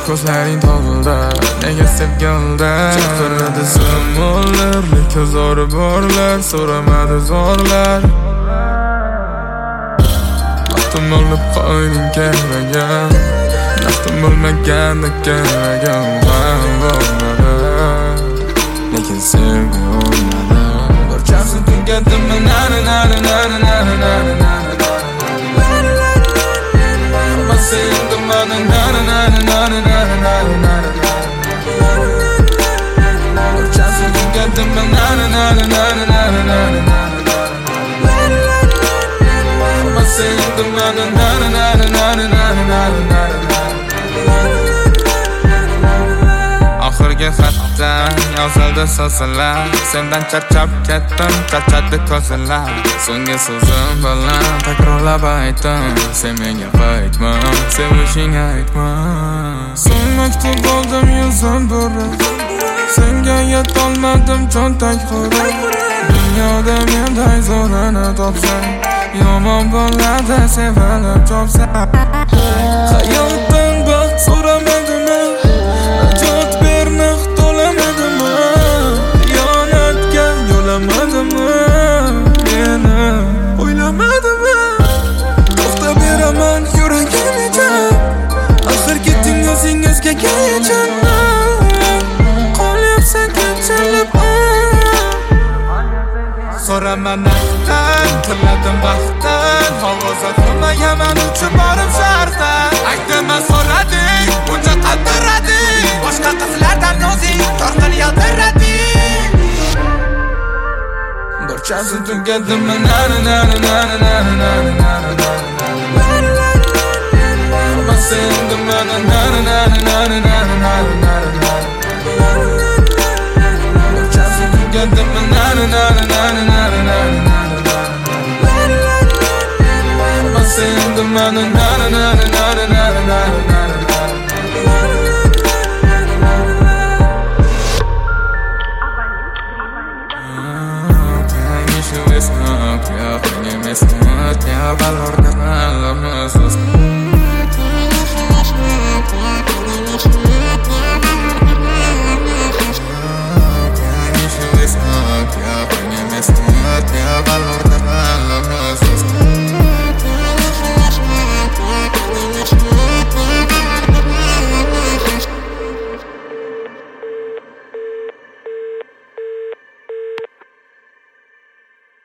ko'zlaring tog'ilda, nega sevganda chaqiradi zamonlar, lekin zo'ri borlar, so'ramadi zorlar. Vaqtim olib qo'yding kelmagan, vaqtim bo'lmaganda kelmagan bo'lmadi, lekin sevgi olmadi. Barchasi tugadimi nari nari nari nari nari nari. Sevdim bana nari nari nari nari nari nari. Barchasi tugadimi nari nari nari nari nari nari. Sevdim bana nari nari nari nari nari nari. Oxirgi xatda yozildi so'zlar, sendan charchab ketdim, charchadi ko'zlar. So'nggi so'zim bilan takrorlab aytdim, sen menga qaytma, sevishing aytma. So'ng maktub oldim yuzim burib, senga yetolmadim cho'ntak qurib. Dunyoda menday zo'rini topsang, yomon bo'ladi sevilib chopsam. Hayotdan baxt so'ramadimmi, najot bermoq to'lamadimmi, xiyonatga yo'lamadimmi, meni o'ylamadimmi. To'xtab beraman yuragigacha, axir ketding o'zingizga gacha. Qolyapsan kechalib so'raman naqdan, tiladim baxtdan, hovuzat qilmayaman uchib borib sharqdan. Aytdima so'rading, buncha qaltirading, boshqa qizlardan o'zing torqin yaltirading. Barchasi tugadimi nari nari nari nari nari nari nari. Sevdim bana nari nari nari nari nari.